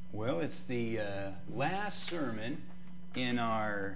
Well, it's the last sermon in our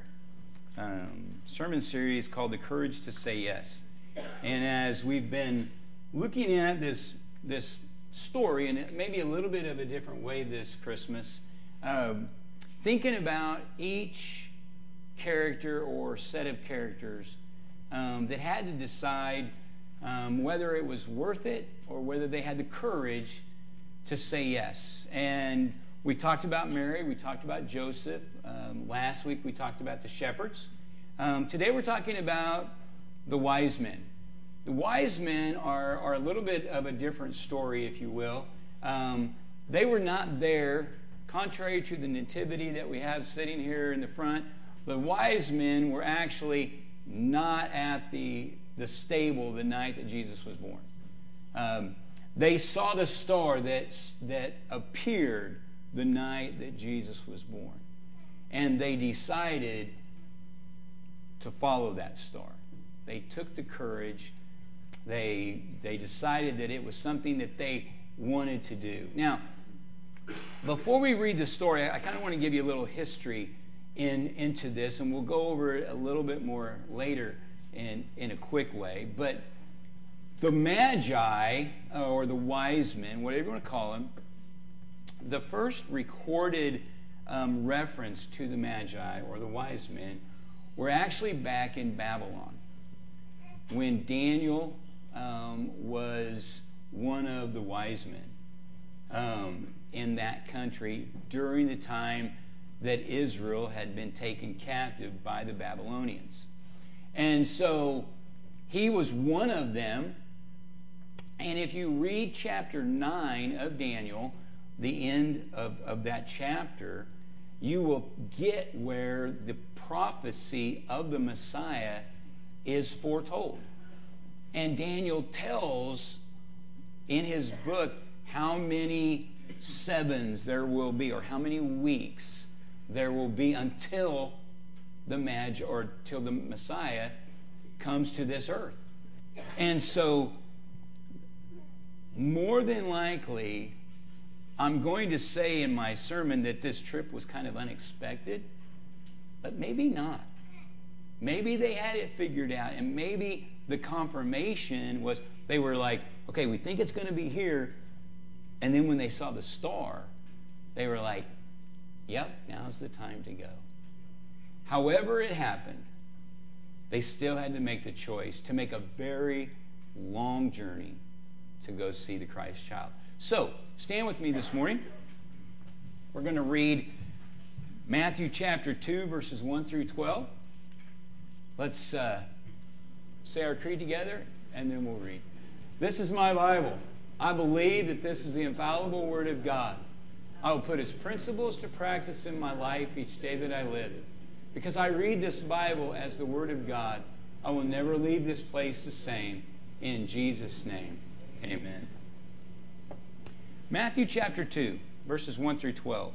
sermon series called The Courage to Say Yes. And as we've been looking at this story, and maybe a little bit of a different way this Christmas, thinking about each character or set of characters that had to decide whether it was worth it or whether they had the courage to say yes. And we talked about Mary, we talked about Joseph. Last week we talked about the shepherds. Today we're talking about the wise men. The wise men are a little bit of a different story, if you will. They were not there, contrary to the nativity that we have sitting here in the front. The wise men were actually not at the stable the night that Jesus was born. They saw the star that appeared the night that Jesus was born. And they decided to follow that star. They took the courage. They decided that it was something that they wanted to do. Now, before we read the story, I kind of want to give you a little history into this, and we'll go over it a little bit more later in a quick way. But the Magi, or the wise men, whatever you want to call them, the first recorded reference to the Magi, or the wise men, were actually back in Babylon, when Daniel was one of the wise men in that country during the time that Israel had been taken captive by the Babylonians. And so he was one of them. And if you read chapter 9 of Daniel, the end of that chapter, you will get where the prophecy of the Messiah is foretold. And Daniel tells in his book how many sevens there will be, or how many weeks there will be until the Magi, or till the Messiah comes to this earth. And so, more than likely, I'm going to say in my sermon that this trip was kind of unexpected, but maybe not. Maybe they had it figured out, and maybe the confirmation was they were like, okay, we think it's going to be here. And then when they saw the star, they were like, yep, now's the time to go. However it happened, they still had to make the choice to make a very long journey to go see the Christ child. So, stand with me this morning. We're going to read Matthew chapter 2, verses 1 through 12. Let's say our creed together, and then we'll read. This is my Bible. I believe that this is the infallible Word of God. I will put its principles to practice in my life each day that I live. Because I read this Bible as the Word of God, I will never leave this place the same. In Jesus' name, amen. Matthew chapter 2, verses 1 through 12.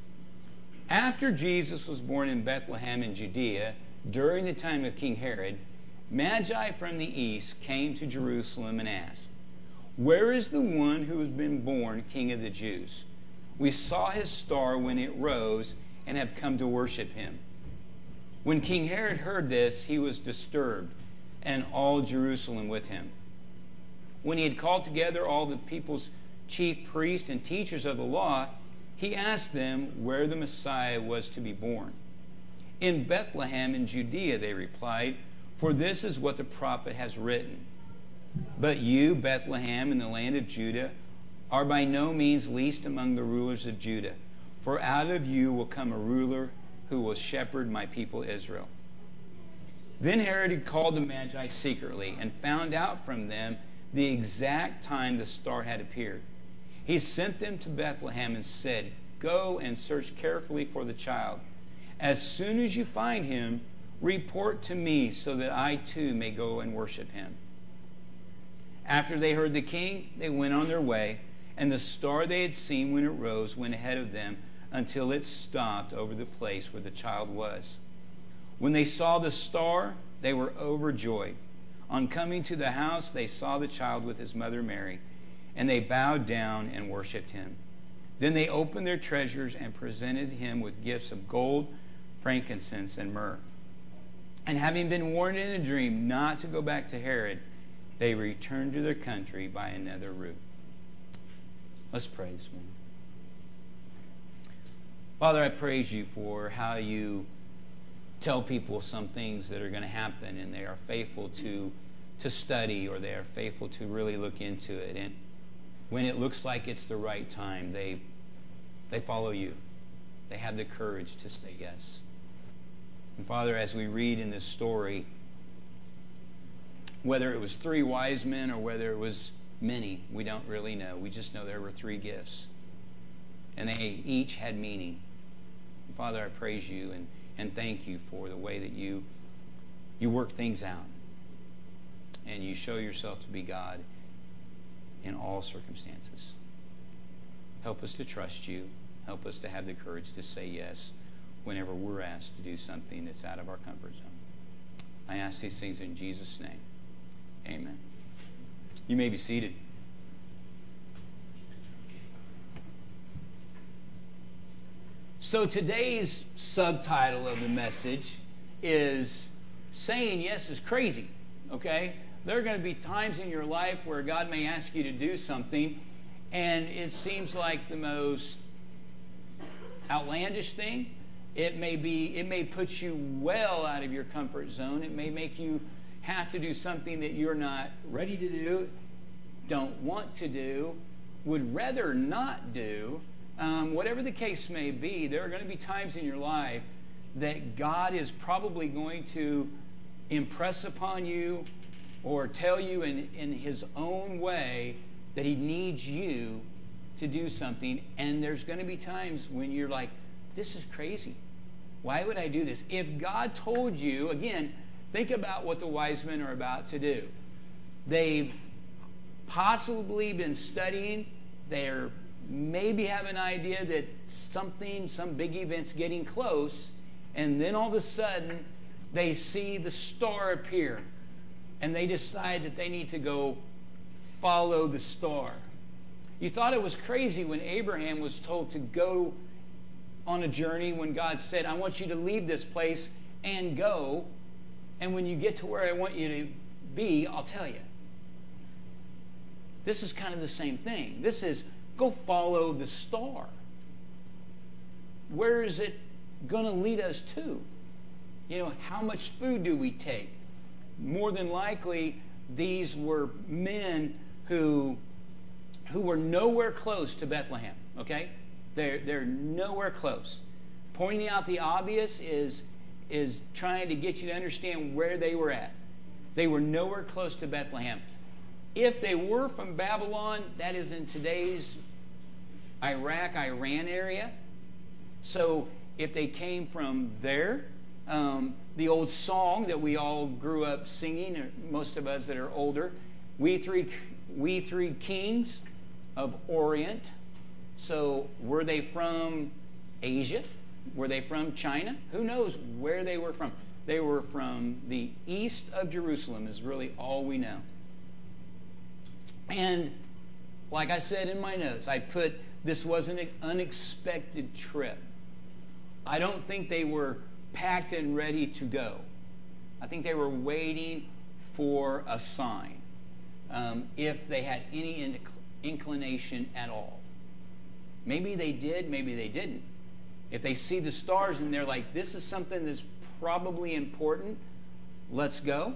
After Jesus was born in Bethlehem in Judea, during the time of King Herod, Magi from the east came to Jerusalem and asked, "Where is the one who has been born King of the Jews? We saw his star when it rose and have come to worship him." When King Herod heard this, he was disturbed, and all Jerusalem with him. When he had called together all the people's chief priests and teachers of the law, he asked them where the Messiah was to be born. "In Bethlehem in Judea," they replied, "for this is what the prophet has written. But you, Bethlehem, in the land of Judah, are by no means least among the rulers of Judah, for out of you will come a ruler who will shepherd my people Israel." Then Herod had called the Magi secretly and found out from them the exact time the star had appeared. He sent them to Bethlehem and said, "Go and search carefully for the child. As soon as you find him, report to me so that I too may go and worship him." After they heard the king, they went on their way, and the star they had seen when it rose went ahead of them until it stopped over the place where the child was. When they saw the star, they were overjoyed. On coming to the house, they saw the child with his mother Mary, and they bowed down and worshipped him. Then they opened their treasures and presented him with gifts of gold, frankincense, and myrrh. And having been warned in a dream not to go back to Herod, they returned to their country by another route. Let's pray this morning. Father, I praise you for how you tell people some things that are going to happen, and they are faithful to study, or they are faithful to really look into it. And when it looks like it's the right time, they follow you. They have the courage to say yes. And Father, as we read in this story, whether it was 3 wise men or whether it was many, we don't really know. We just know there were 3 gifts. And they each had meaning. And Father, I praise you and thank you for the way that you work things out. And you show yourself to be God in all circumstances. Help us to trust you. Help us to have the courage to say yes whenever we're asked to do something that's out of our comfort zone. I ask these things in Jesus' name. Amen. You may be seated. So today's subtitle of the message is Saying Yes is Crazy. Okay? There are going to be times in your life where God may ask you to do something, and it seems like the most outlandish thing. It may put you well out of your comfort zone. It may make you have to do something that you're not ready to do, don't want to do, would rather not do. Whatever the case may be, there are going to be times in your life that God is probably going to impress upon you or tell you in His own way that He needs you to do something. And there's going to be times when you're like, this is crazy. Why would I do this? If God told you, again, think about what the wise men are about to do. They've possibly been studying. They're maybe have an idea that some big event's getting close. And then all of a sudden, they see the star appear. And they decide that they need to go follow the star. You thought it was crazy when Abraham was told to go on a journey, when God said, I want you to leave this place and go. And when you get to where I want you to be, I'll tell you. This is kind of the same thing. This is go follow the star. Where is it going to lead us to? How much food do we take? More than likely, these were men who were nowhere close to Bethlehem. Okay? They're nowhere close. Pointing out the obvious is trying to get you to understand where they were at. They were nowhere close to Bethlehem. If they were from Babylon, that is in today's Iraq, Iran area. So if they came from there, the old song that we all grew up singing, or most of us that are older, we three kings of Orient. So were they from Asia? Were they from China? Who knows where they were from? They were from the east of Jerusalem is really all we know. And like I said in my notes, I put this was an unexpected trip. I don't think they were packed and ready to go. I think they were waiting for a sign, if they had any inclination at all. Maybe they did, maybe they didn't. If they see the stars and they're like, this is something that's probably important, let's go.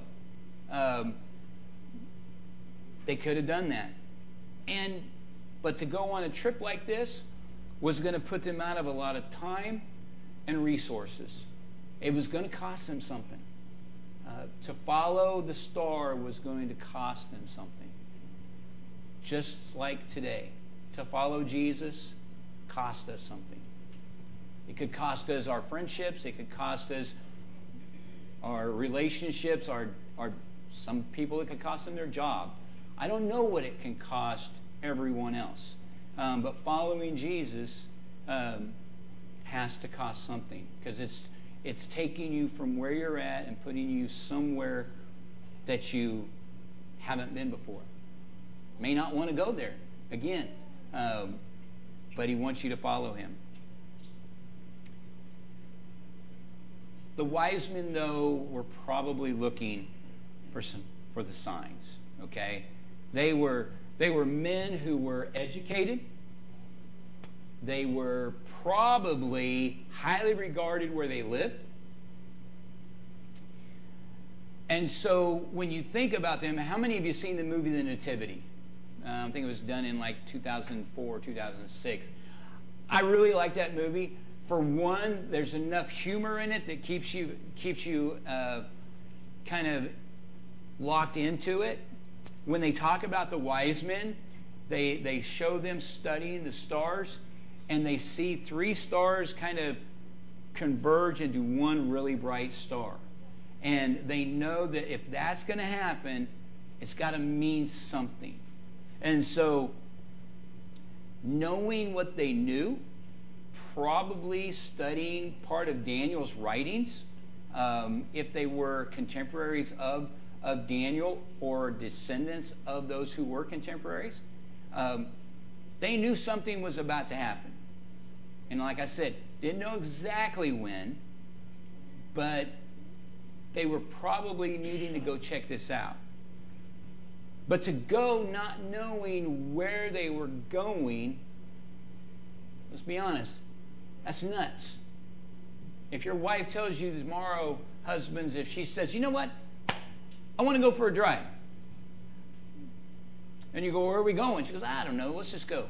They could have done that. But to go on a trip like this was going to put them out of a lot of time and resources. It was going to cost them something. To follow the star was going to cost them something. Just like today, to follow Jesus cost us something. It could cost us our friendships. It could cost us our relationships. Some people, it could cost them their job. I don't know what it can cost everyone else. But following Jesus has to cost something, because it's taking you from where you're at and putting you somewhere that you haven't been before. May not want to go there. Again, but he wants you to follow him. The wise men, though, were probably looking for the signs. Okay, they were men who were educated. They were probably highly regarded where they lived. And so when you think about them, how many of you seen the movie The Nativity? I think it was done in like 2004, 2006. I really like that movie. For one, there's enough humor in it that keeps you kind of locked into it. When they talk about the wise men, they show them studying the stars, and they see 3 stars kind of converge into one really bright star. And they know that if that's going to happen, it's got to mean something. And so, knowing what they knew, probably studying part of Daniel's writings, if they were contemporaries of Daniel or descendants of those who were contemporaries, they knew something was about to happen. And like I said, didn't know exactly when, but they were probably needing to go check this out. But to go not knowing where they were going, let's be honest, that's nuts. If your wife tells you tomorrow, husbands, if she says, you know what, I want to go for a drive. And you go, where are we going? She goes, I don't know, let's just go.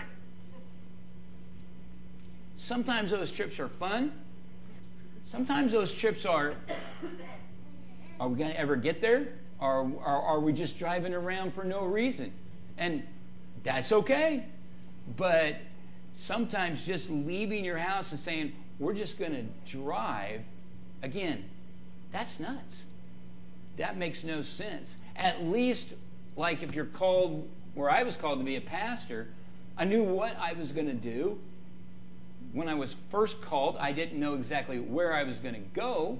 Sometimes those trips are fun. Sometimes those trips are we going to ever get there? Or are we just driving around for no reason? And that's okay. But sometimes just leaving your house and saying, we're just going to drive, again, that's nuts. That makes no sense. At least, like if you're called, where I was called to be a pastor, I knew what I was going to do. When I was first called, I didn't know exactly where I was going to go.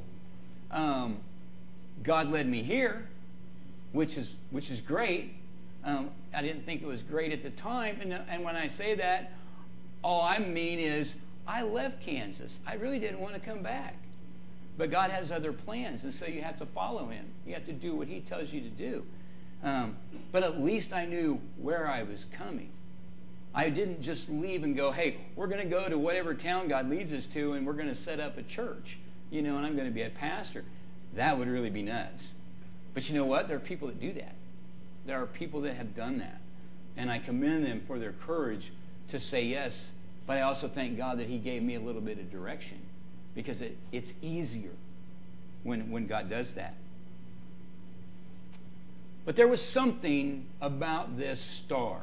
God led me here, which is great. I didn't think it was great at the time. And when I say that, all I mean is I left Kansas. I really didn't want to come back. But God has other plans, and so you have to follow him. You have to do what he tells you to do. But at least I knew where I was coming. I didn't just leave and go, hey, we're going to go to whatever town God leads us to, and we're going to set up a church, and I'm going to be a pastor. That would really be nuts. But you know what? There are people that do that. There are people that have done that. And I commend them for their courage to say yes. But I also thank God that he gave me a little bit of direction, because it's easier when God does that. But there was something about this star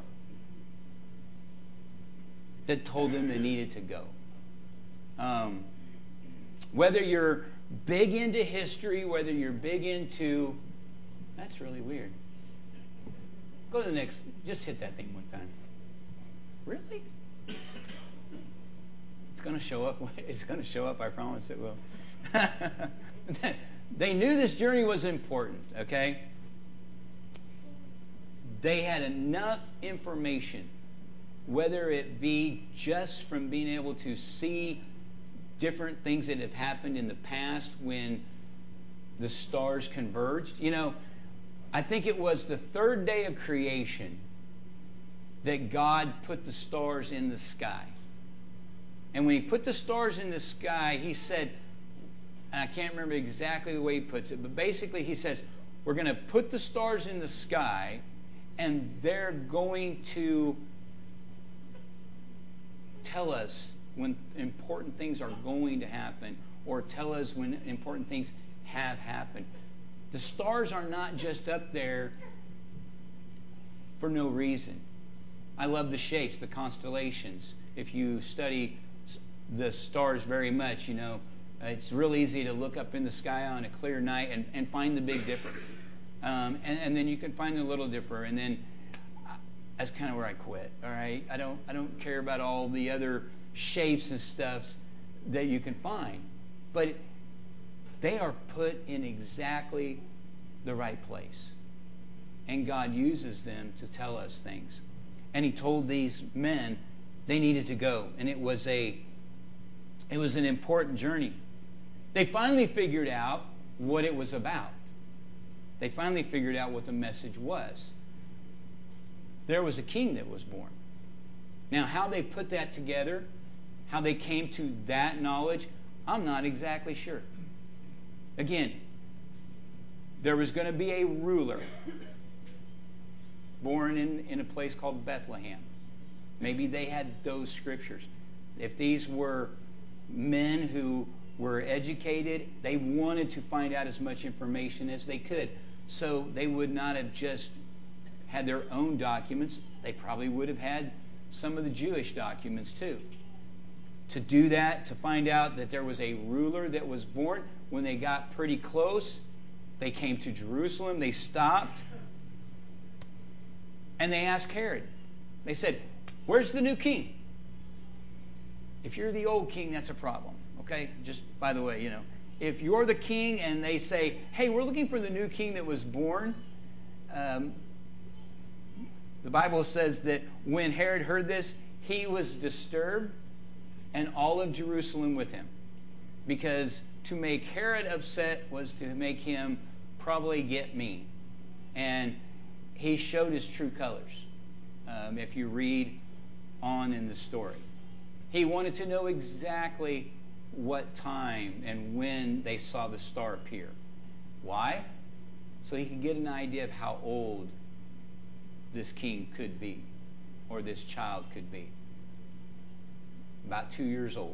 that told them they needed to go. Whether you're big into history, whether you're big into... That's really weird. Go to the next. Just hit that thing one time. Really? It's going to show up. It's going to show up. I promise it will. They knew this journey was important, okay? They had enough information, whether it be just from being able to see different things that have happened in the past when the stars converged. I think it was the 3rd day of creation that God put the stars in the sky. And when he put the stars in the sky, he said, and I can't remember exactly the way he puts it, but basically he says, we're going to put the stars in the sky, and they're going to tell us when important things are going to happen, or tell us when important things have happened. The stars are not just up there for no reason. I love the shapes, the constellations. If you study the stars very much, it's real easy to look up in the sky on a clear night and find the Big Dipper. And then you can find the Little Dipper, and then that's kind of where I quit. All right, I don't care about all the other shapes and stuffs that you can find, but they are put in exactly the right place, and God uses them to tell us things. And he told these men, They needed to go, and it was an important journey. They finally figured out what it was about. They finally figured out what the message was. There was a king that was born. Now, how they put that together, how they came to that knowledge, I'm not exactly sure. Again, there was going to be a ruler born in a place called Bethlehem. Maybe they had those scriptures. If these were men who were educated, they wanted to find out as much information as they could. So they would not have just had their own documents. They probably would have had some of the Jewish documents too. To do that, to find out that there was a ruler that was born, when they got pretty close, they came to Jerusalem, they stopped, and they asked Herod. They said, "Where's the new king?" If you're the old king, that's a problem. Okay? Just by the way, if you're the king and they say, "Hey, we're looking for the new king that was born," the Bible says that when Herod heard this, he was disturbed, and all of Jerusalem with him. Because to make Herod upset was to make him probably get mean. And he showed his true colors, if you read on in the story. He wanted to know exactly what time and when they saw the star appear. Why? So he could get an idea of how old this king could be, or this child could be. About 2 years old.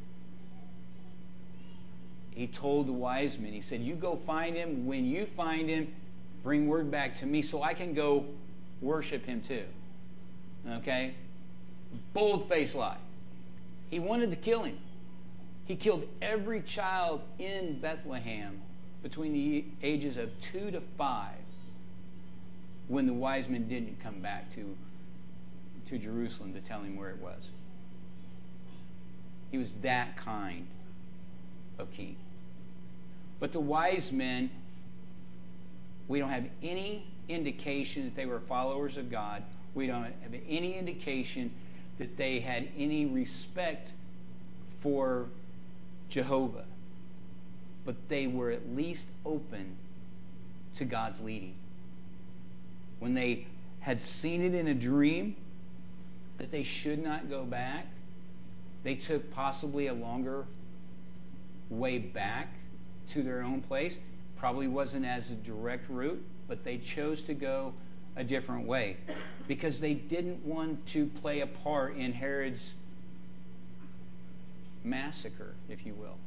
He told the wise men, he said, "You go find him. When you find him, bring word back to me so I can go worship him too." Okay? Bold-faced lie. He wanted to kill him. He killed every child in Bethlehem between the ages of 2 to 5 when the wise men didn't come back to Jerusalem to tell him where it was. He was that kind of king. But the wise men, we don't have any indication that they were followers of God. We don't have any indication that they had any respect for Jehovah. But they were at least open to God's leading. When they had seen it in a dream that they should not go back, they took possibly a longer way back to their own place. Probably wasn't as a direct route, but they chose to go a different way because they didn't want to play a part in Herod's massacre, if you will.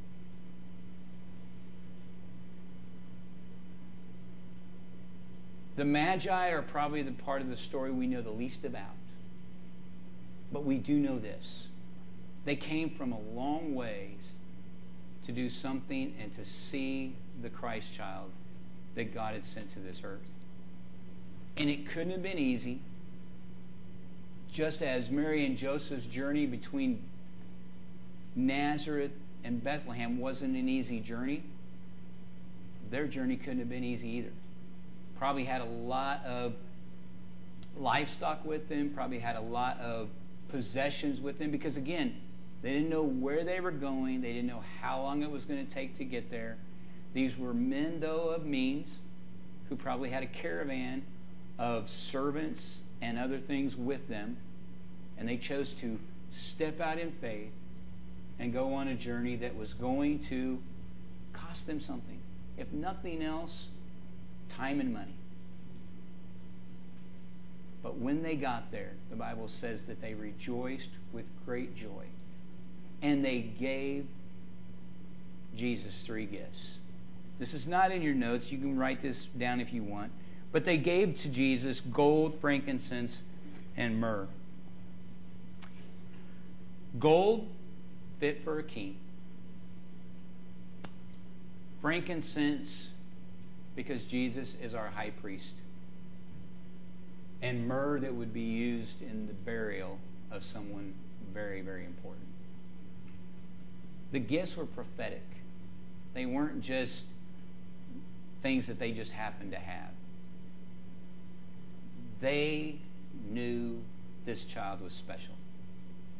The Magi are probably the part of the story we know the least about. But we do know this. They came from a long ways to do something and to see the Christ child that God had sent to this earth. And it couldn't have been easy. Just as Mary and Joseph's journey between Nazareth and Bethlehem wasn't an easy journey, their journey couldn't have been easy either. Probably had a lot of livestock with them, probably had a lot of possessions with them, because again, they didn't know where they were going. They didn't know how long it was going to take to get there. These were men, though, of means, who probably had a caravan of servants and other things with them, and they chose to step out in faith and go on a journey that was going to cost them something. If nothing else, time and money. But when they got there, the Bible says that they rejoiced with great joy. And they gave Jesus 3 gifts. This is not in your notes. You can write this down if you want. But they gave to Jesus gold, frankincense, and myrrh. Gold, fit for a king. Frankincense, because Jesus is our high priest. And myrrh that would be used in the burial of someone very, very important. The gifts were prophetic. They weren't just things that they just happened to have. They knew this child was special.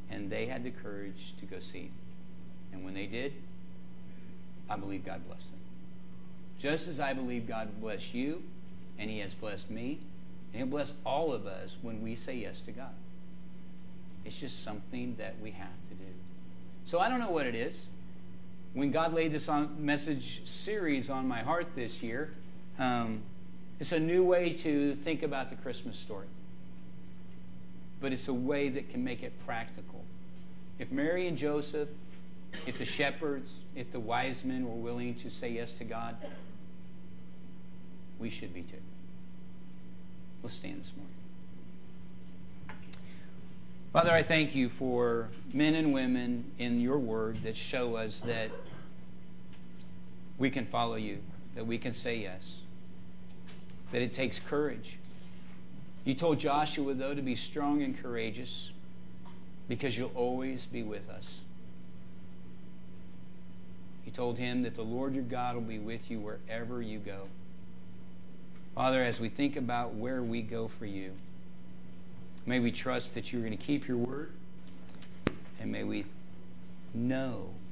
and they had the courage to go see him. And when they did, I believe God blessed them. Just as I believe God will bless you, and he has blessed me, and he'll bless all of us when we say yes to God. It's just something that we have to do. So I don't know what it is. When God laid this message series on my heart this year, it's a new way to think about the Christmas story. But it's a way that can make it practical. If Mary and Joseph, if the shepherds, if the wise men were willing to say yes to God, we should be too. Let's stand this morning. Father, I thank you for men and women in your word that show us that we can follow you, that we can say yes, that it takes courage. You told Joshua, though, to be strong and courageous because you'll always be with us. You told him that the Lord your God will be with you wherever you go. Father, as we think about where we go for you, may we trust that you're going to keep your word, and may we know